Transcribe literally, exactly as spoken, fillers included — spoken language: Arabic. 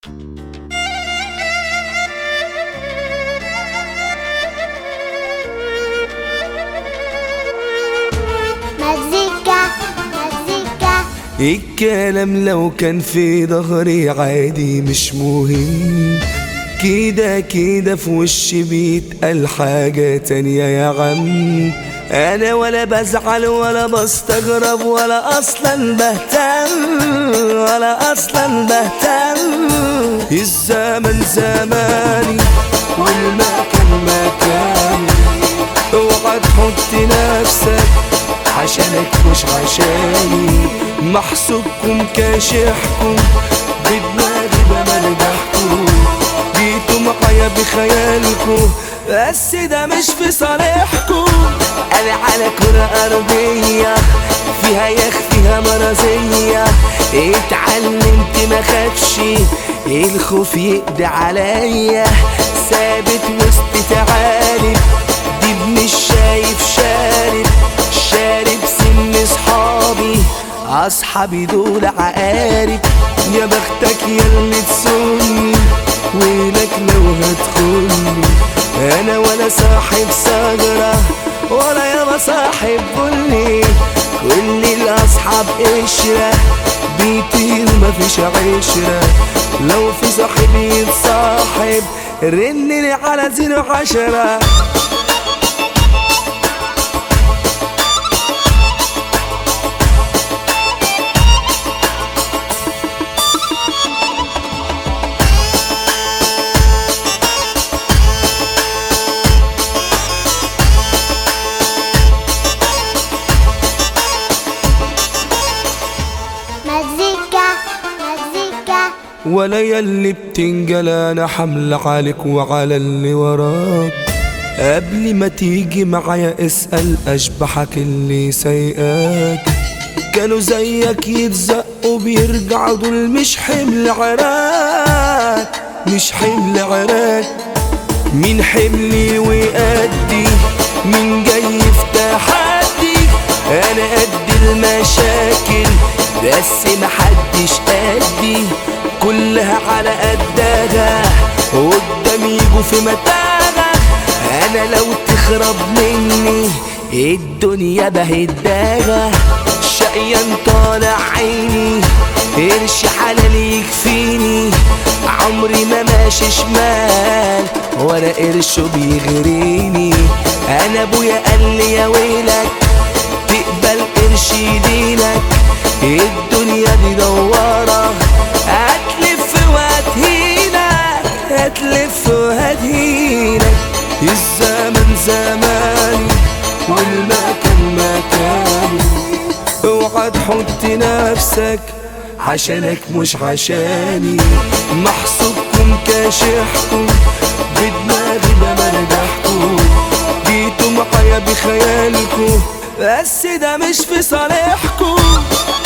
مزيكا مزيكا. الكلام لو كان في ظهري عادي مش مهم، كده كده في وشي بيتقال حاجة تانية يا عم. انا ولا بزعل ولا بستغرب ولا اصلا بهتم، ولا اصلا بهتم. الزمن زماني والمكان مكاني، اوعى تحط نفسك عشانك مش عشاني. محسوبكم كاشحكم بدماغي بمرجحكم، جيتوا معايا بخيالكم بس ده مش في صالحكم. انا على كرة ارضية فيها يخ فيها مرضية، اتعلمت ما خافش الخوف يقضي عليا. ثابت وسط تعالي دي مش شايف شارب، شارب سن صحابي اصحابي دول عقارب. يا بختك ياللي تسوني ويلك لو هتخوني، انا ولا صاحب ثغرة ولا يابا صاحب بني. كل الاصحاب قشرة بيطير مفيش عشرة، لو في صاحب يتصاحب رنني على زيرو عشرة. مزيكا مزيكا. ولا يلي بتنجل انا حمل عليك وعلى اللي وراك. قبل ما تيجي معايا اسأل اشبحك اللي سايقاك، كانوا زيك يتزقوا بيرجعوا دول مش حمل عراك، مش حمل عراك. مين حملي وقدي مين جاي في تحدي، انا قد المشاكل بس محدش قدي، كلها على قدها قدام يجوا في متاهة. انا لو تخرب مني الدنيا بهداها، شقيان طالع عيني قرش حلال يكفيني، عمري ما ماشي شمال ولا قرش بيغريني. انا ابويا قال لي يا ويلك تقبل قرش يدينك، الدنيا دي دوارة هتلف وهتهينك، هتلف وهتهينك. الزمن زماني والمكان مكاني، اوعى تحط نفسك عشانك مش عشاني. محسوبكم كاشحكم بدماغي بمرجحكم، جيتوا معايا بخيالكم بس ده مش في صالحكم.